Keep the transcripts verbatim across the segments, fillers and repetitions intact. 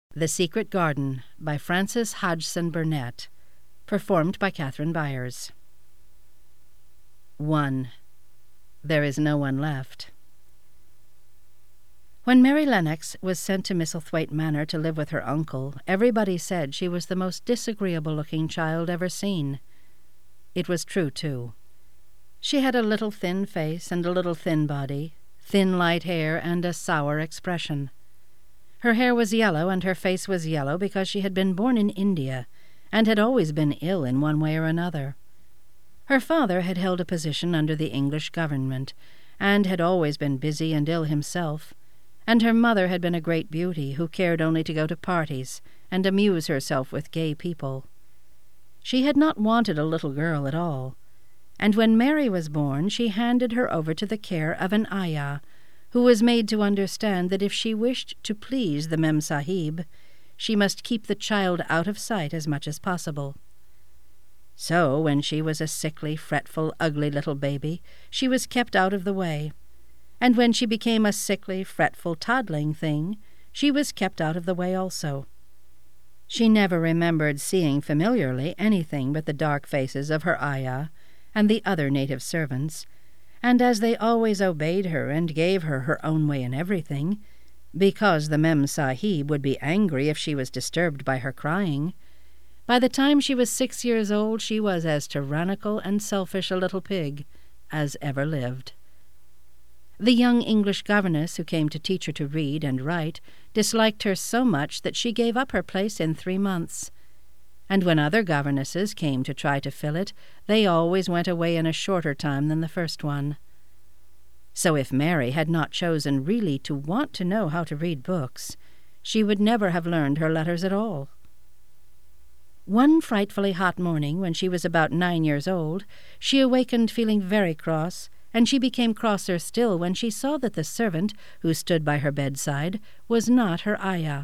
The Secret Garden by Frances Hodgson Burnett. Performed by Catherine Byers. one. There is no one left. When Mary Lennox was sent to Misselthwaite Manor to live with her uncle, everybody said she was the most disagreeable-looking child ever seen. It was true, too. She had a little thin face and a little thin body, thin light hair and a sour expression. Her hair was yellow and her face was yellow because she had been born in India and had always been ill in one way or another. Her father had held a position under the English government and had always been busy and ill himself, and her mother had been a great beauty who cared only to go to parties and amuse herself with gay people. She had not wanted a little girl at all, and when Mary was born she handed her over to the care of an ayah, who was made to understand that if she wished to please the Mem Sahib, she must keep the child out of sight as much as possible. So, when she was a sickly, fretful, ugly little baby, she was kept out of the way, and when she became a sickly, fretful, toddling thing, she was kept out of the way also. She never remembered seeing familiarly anything but the dark faces of her ayah and the other native servants, and as they always obeyed her and gave her her own way in everything, because the Mem Sahib would be angry if she was disturbed by her crying, by the time she was six years old she was as tyrannical and selfish a little pig as ever lived. The young English governess who came to teach her to read and write disliked her so much that she gave up her place in three months, and when other governesses came to try to fill it, they always went away in a shorter time than the first one. So if Mary had not chosen really to want to know how to read books, she would never have learned her letters at all. One frightfully hot morning, when she was about nine years old, she awakened feeling very cross, and she became crosser still when she saw that the servant, who stood by her bedside, was not her ayah.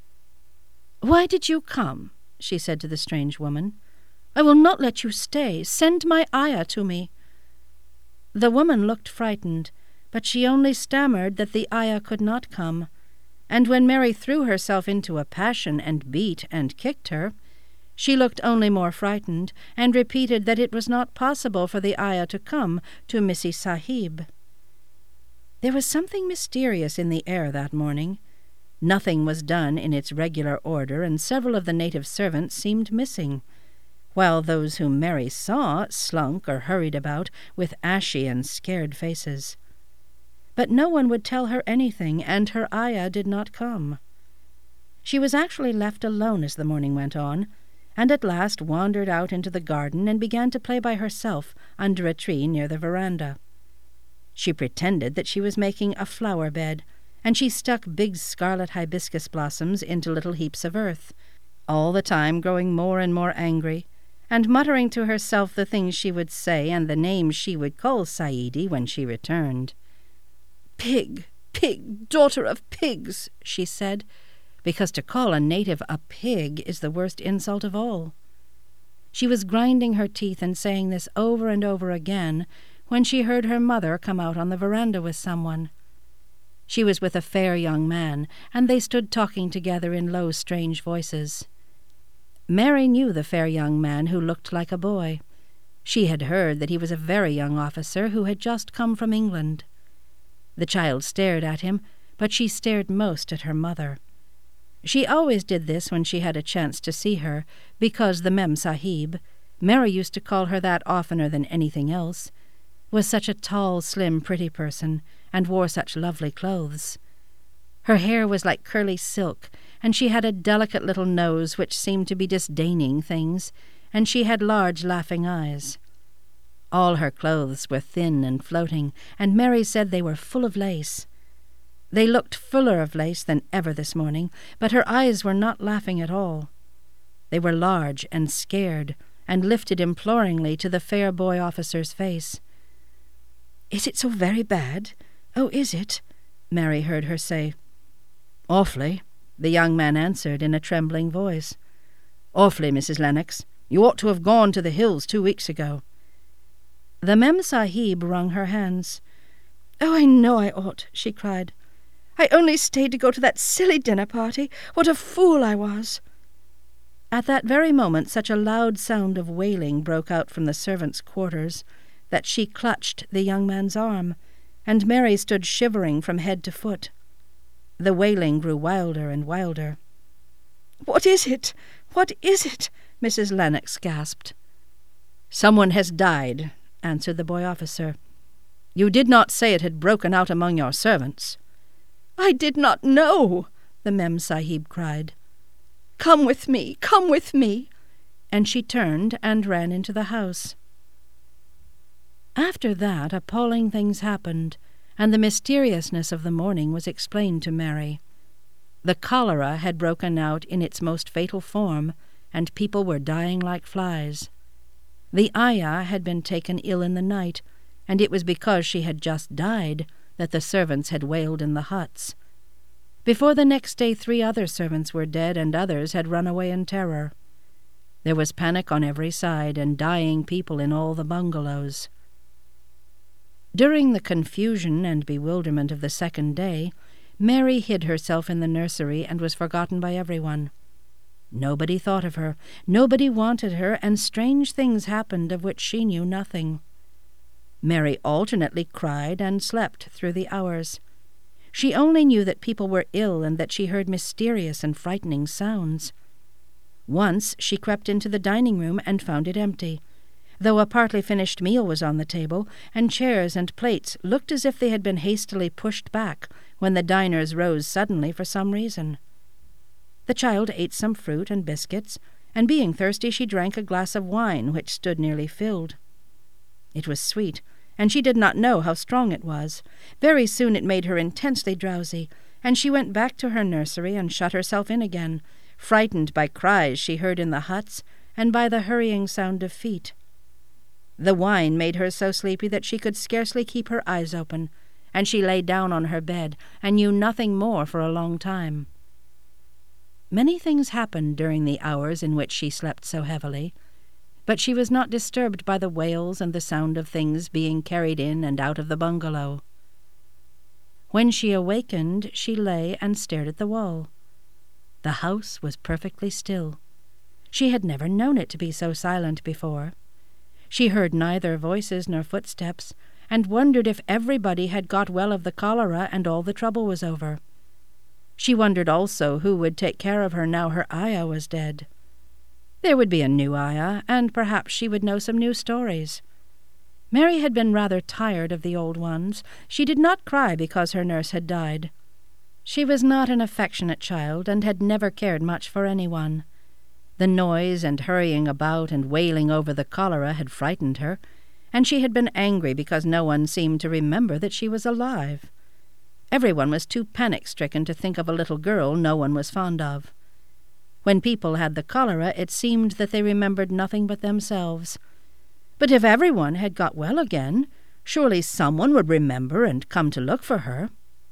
"Why did you come?" she said to the strange woman. "I will not let you stay. Send my ayah to me." The woman looked frightened, but she only stammered that the ayah could not come, and when Mary threw herself into a passion and beat and kicked her, she looked only more frightened and repeated that it was not possible for the ayah to come to Missy Sahib. There was something mysterious in the air that morning. Nothing was done in its regular order, and several of the native servants seemed missing, while those whom Mary saw slunk or hurried about with ashy and scared faces. But no one would tell her anything, and her ayah did not come. She was actually left alone as the morning went on, and at last wandered out into the garden and began to play by herself under a tree near the veranda. She pretended that she was making a flower bed, and she stuck big scarlet hibiscus blossoms into little heaps of earth, all the time growing more and more angry, and muttering to herself the things she would say and the names she would call Saidi when she returned. "Pig, pig, daughter of pigs," she said, because to call a native a pig is the worst insult of all. She was grinding her teeth and saying this over and over again when she heard her mother come out on the veranda with someone. She was with a fair young man, and they stood talking together in low, strange voices. Mary knew the fair young man who looked like a boy. She had heard that he was a very young officer who had just come from England. The child stared at him, but she stared most at her mother. She always did this when she had a chance to see her, because the Mem Sahib, Mary used to call her that oftener than anything else, was such a tall, slim, pretty person, and wore such lovely clothes. Her hair was like curly silk, and she had a delicate little nose which seemed to be disdaining things, and she had large laughing eyes. All her clothes were thin and floating, and Mary said they were full of lace. They looked fuller of lace than ever this morning, but her eyes were not laughing at all. They were large and scared, and lifted imploringly to the fair boy officer's face. "Is it so very bad? Oh, is it?" Mary heard her say. "Awfully," the young man answered in a trembling voice. "Awfully, Missus Lennox. You ought to have gone to the hills two weeks ago." The Mem Sahib wrung her hands. "Oh, I know I ought," she cried. I only stayed to go to that silly dinner party. What a fool I was!" At that very moment such a loud sound of wailing broke out from the servants' quarters that she clutched the young man's arm, and Mary stood shivering from head to foot. The wailing grew wilder and wilder. "What is it? What is it?" Missus Lennox gasped. "Someone has died," answered the boy officer. "You did not say it had broken out among your servants." "I did not know," the Mem Sahib cried. "Come with me, come with me." And she turned and ran into the house. After that appalling things happened, and the mysteriousness of the morning was explained to Mary. The cholera had broken out in its most fatal form, and people were dying like flies. The ayah had been taken ill in the night, and it was because she had just died that the servants had wailed in the huts. Before the next day three other servants were dead, and others had run away in terror. There was panic on every side, and dying people in all the bungalows. During the confusion and bewilderment of the second day, Mary hid herself in the nursery and was forgotten by everyone. Nobody thought of her, nobody wanted her, and strange things happened of which she knew nothing. Mary alternately cried and slept through the hours. She only knew that people were ill and that she heard mysterious and frightening sounds. Once she crept into the dining room and found it empty, though a partly finished meal was on the table, and chairs and plates looked as if they had been hastily pushed back when the diners rose suddenly for some reason. The child ate some fruit and biscuits, and being thirsty she drank a glass of wine which stood nearly filled. It was sweet, and she did not know how strong it was. Very soon it made her intensely drowsy, and she went back to her nursery and shut herself in again, frightened by cries she heard in the huts and by the hurrying sound of feet. The wine made her so sleepy that she could scarcely keep her eyes open, and she lay down on her bed and knew nothing more for a long time. Many things happened during the hours in which she slept so heavily, but she was not disturbed by the wails and the sound of things being carried in and out of the bungalow. When she awakened, she lay and stared at the wall. The house was perfectly still. She had never known it to be so silent before. She heard neither voices nor footsteps, and wondered if everybody had got well of the cholera and all the trouble was over. She wondered also who would take care of her now her ayah was dead. There would be a new ayah, and perhaps she would know some new stories. Mary had been rather tired of the old ones. She did not cry because her nurse had died. She was not an affectionate child, and had never cared much for anyone. The noise and hurrying about and wailing over the cholera had frightened her, and she had been angry because no one seemed to remember that she was alive. Everyone was too panic-stricken to think of a little girl no one was fond of. When people had the cholera, it seemed that they remembered nothing but themselves. But if everyone had got well again, surely someone would remember and come to look for her.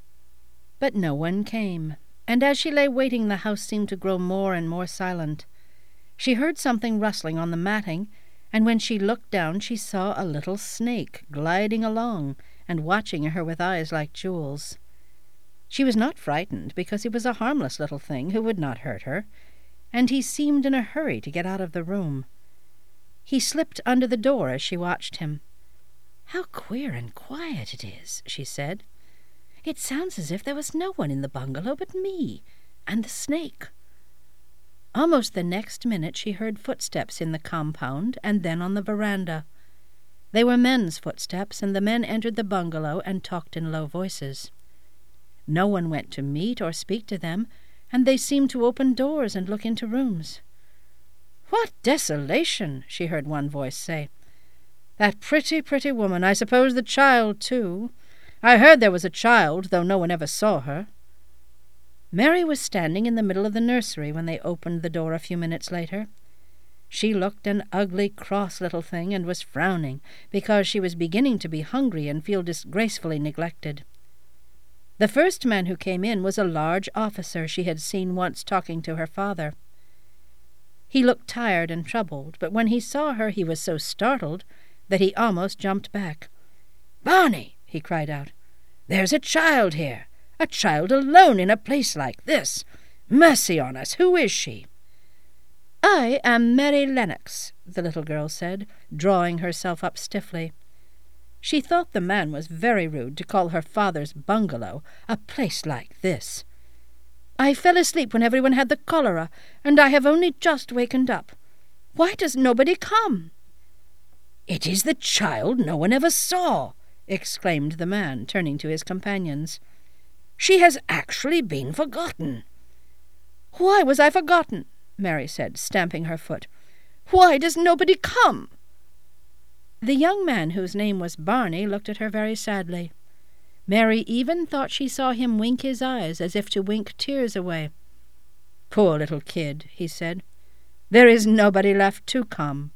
But no one came, and as she lay waiting the house seemed to grow more and more silent. She heard something rustling on the matting, and when she looked down she saw a little snake gliding along and watching her with eyes like jewels. She was not frightened, because he was a harmless little thing who would not hurt her, and he seemed in a hurry to get out of the room. He slipped under the door as she watched him. "How queer and quiet it is," she said. "It sounds as if there was no one in the bungalow but me and the snake." Almost the next minute she heard footsteps in the compound and then on the veranda. They were men's footsteps, and the men entered the bungalow and talked in low voices. No one went to meet or speak to them, and they seemed to open doors and look into rooms. "What desolation!" she heard one voice say. "That pretty, pretty woman, I suppose the child, too. I heard there was a child, though no one ever saw her." Mary was standing in the middle of the nursery when they opened the door a few minutes later. She looked an ugly, cross little thing, and was frowning, because she was beginning to be hungry and feel disgracefully neglected. The first man who came in was a large officer she had seen once talking to her father. He looked tired and troubled, but when he saw her he was so startled that he almost jumped back. "Barney," he cried out, "there's a child here, A child alone in a place like this! Mercy on us, who is she?" "I am Mary Lennox," the little girl said, drawing herself up stiffly. She thought the man was very rude to call her father's bungalow a place like this. "I fell asleep when everyone had the cholera, and I have only just wakened up. Why does nobody come?" "It is the child no one ever saw," exclaimed the man, turning to his companions. "She has actually been forgotten." "Why was I forgotten?" Mary said, stamping her foot. "Why does nobody come?" The young man, whose name was Barney, looked at her very sadly. Mary even thought she saw him wink his eyes, as if to wink tears away. "Poor little kid," he said. "There is nobody left to come."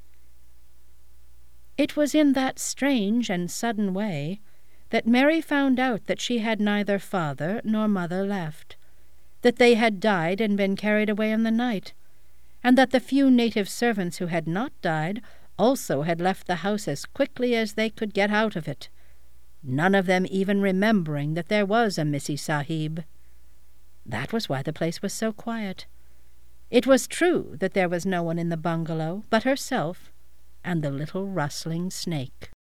It was in that strange and sudden way that Mary found out that she had neither father nor mother left, that they had died and been carried away in the night, and that the few native servants who had not died also had left the house as quickly as they could get out of it, none of them even remembering that there was a Missy Sahib. That was why the place was so quiet. It was true that there was no one in the bungalow but herself and the little rustling snake.